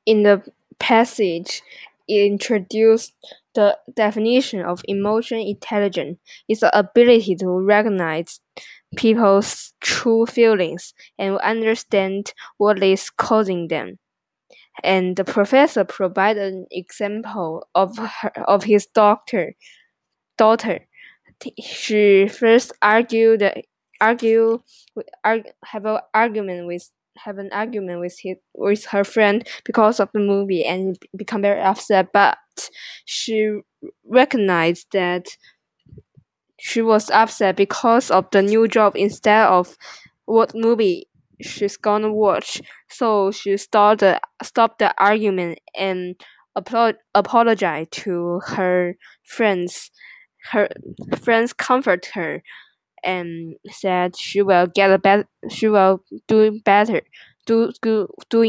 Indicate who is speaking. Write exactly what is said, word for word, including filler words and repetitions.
Speaker 1: In the passage, it introduced the definition of emotion intelligence. It's the ability to recognize people's true feelings and understand what is causing them. And the professor provided an example of her, of his doctor daughter. She first argued argue argue, have an argument with have an argument with his with her friend because of the movie and become very upset. But she recognized that she was upset because of the new job instead of what movie she's gonna watch. So she started stopped the argument and apolo- apologized to her friends. Her friends comfort her and said she will get a bet she will do better, do do doing